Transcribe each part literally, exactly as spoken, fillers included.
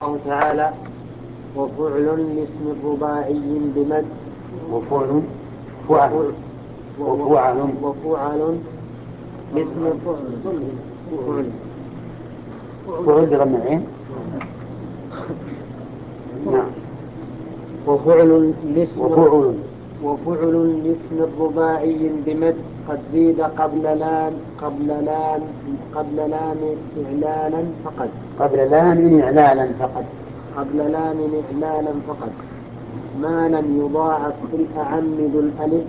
الله تعالى وفعل لاسم رباعي بمد وفعل فعل وفعل وفعل لاسم فعل فعل بضم العين. نعم. وفعل لاسم وفعل وفعل لاسم الرباعي بمد قد زيد قبل لام قبل لام قبل لام إعلالا فقط قبل لام إعلالا فقط قبل لام إعلالا فقط ما لم يضاعف في الأعم ذو الألف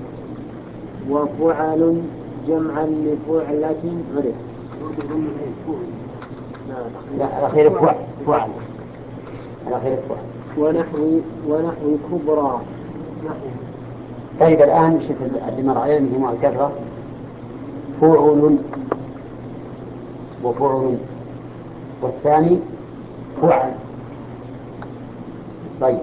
وفعل جمعا لفعلة عرف. لا الأخير فعل فعل الأخير فعل ونحو ونحو كبرى. طيب الآن شوف اللي مر عليه مع الكثرة فعل وفعل والثاني فعل. طيب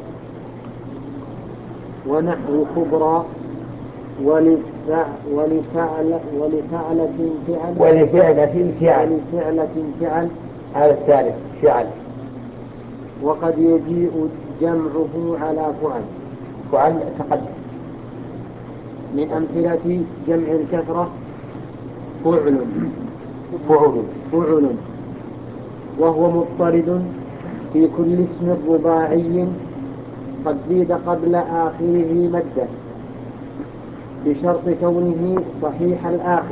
ونحو كبرى ولفعل ولفعل ولفعلة فعل ولفعلة فعل ولفعلة فعل هذا الثالث فعل. وقد يجيء جمعه على فعل فعل تقدم. من أمثلة جمع الكثرة فعل فعل فعل وهو مضطرد في كل اسم رباعي قد زيد قبل آخره مدة بشرط كونه صحيح الآخر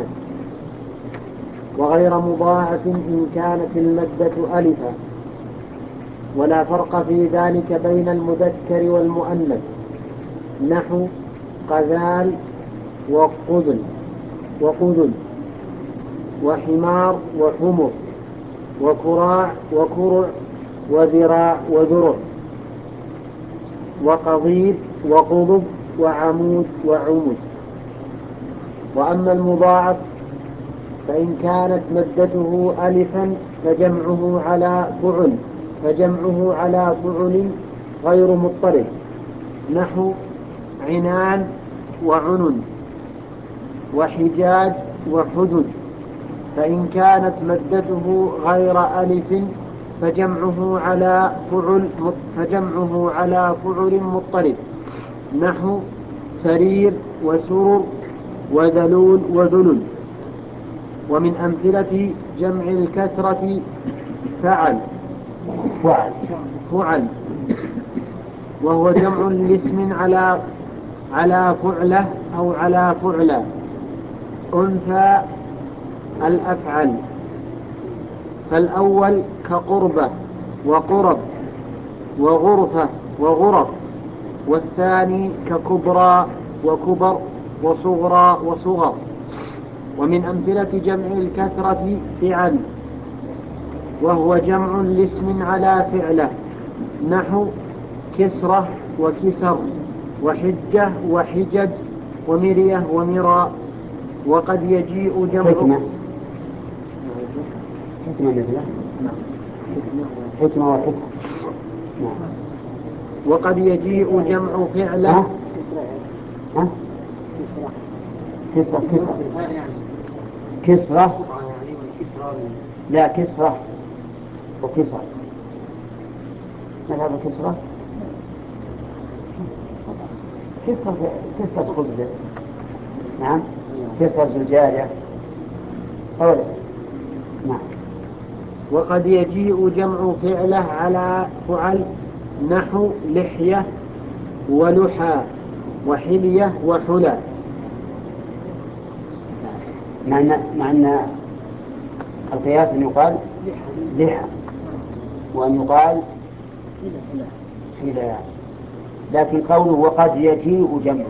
وغير مضاعف إن كانت المدة ألفا ولا فرق في ذلك بين المذكر والمؤنث نحو قذال وقذل وقذل وحمار وحمر وكراع وكرع وذراع وذرع وقضيب وقضب وعمود وعمود. وأما المضاعف فإن كانت مدته ألفا فجمعه على فعل فجمعه على فعل غير مضطرد نحو عنان وعنن وحجاج وحجج. فإن كانت مدته غير ألف فجمعه على فعل فجمعه على فعل مضطرد نحو سرير وسرر وذلول وذلل. ومن أمثلة جمع الكثرة فعل فعل فعل وهو جمع لاسم على على فعلة أو على فعلة أنثى الأفعل فالأول كقربة وقرب وغرفة وغرف والثاني ككبرى وكبر وصغرى وصغر. ومن أمثلة جمع الكثرة فعل وهو جمع لاسم على فعلة نحو كسرة وكسر وحجة وحجج ومرية ومراء. وقد يجيء جمع حكمة حكمة مثله حكمة وحكمة. نعم. وقد يجيء جمع فعلة ها؟ كسرة كسرة كسرة لا كسرة وكسرة ماذا بالكسرة؟ كسرة كسرة خبزة. نعم كسرة زجاجة أولا. نعم. وقد يجيء جمع فعلة على فعل نحو لحية ولحى وحلية وحلى. مع أن مع أن القياس أن يقال لحى وأن يقال حلى لكن قوله وقد يجيء جمع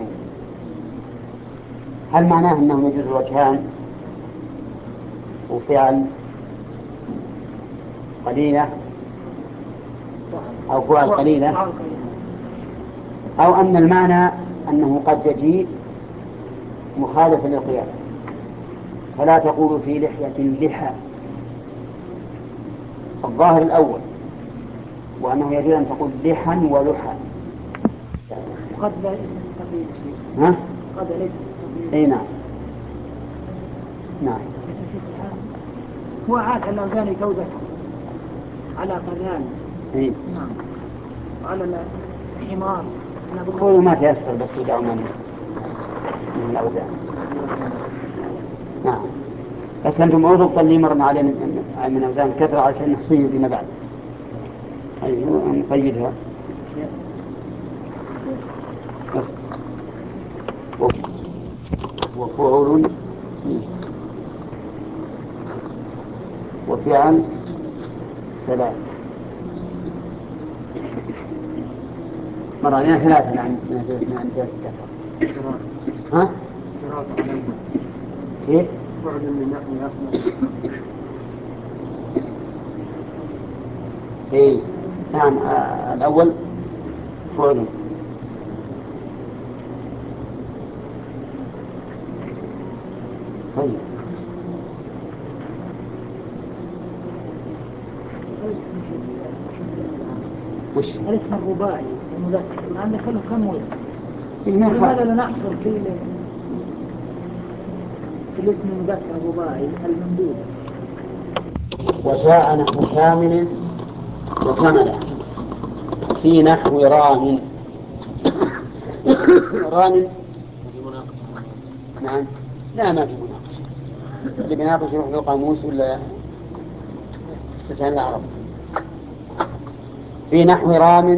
هل معناه أنه يجوز الوجهان وفعل قليلة أو فعل قليلة أو أن المعنى أنه قد يجيء مخالفا للقياس فلا تقول في لحية لحى. الظاهر الأول وأنه يجوز أن تقول لحا ولحى. قد لا ليس التقييد شيء. ها؟ قد ليس التقييد. أي نعم. نعم. هو عاد على الأوزان توزع على قران إيه. نعم. على الحمار. خذوا ما تيسر بس ودعوا ما نيسر من الأوزان. نعم. بس أنتم ما ضبط اللي مرنا علينا من أوزان كثرة عشان نحصيه فيما بعد. أيوه نقيدها. بس. وفعل وفعل ثلاث مرة ثلاثة نعم نعم ثلاثة ها؟ كيف؟ فعل من أفنى. إيه نعم آه الأول فعل طيب وش؟ الاسم الرباعي المذكر عندك له كم وجه؟ لماذا لماذا لا نحصر كل كل اسم مذكر رباعي الممدود؟ وجاء نحو كامل وكمل في نحو رام. رام نعم لا ما في مناقشة. اللي بيناقش يروح له قاموس ولا لسان العرب. في نحو رام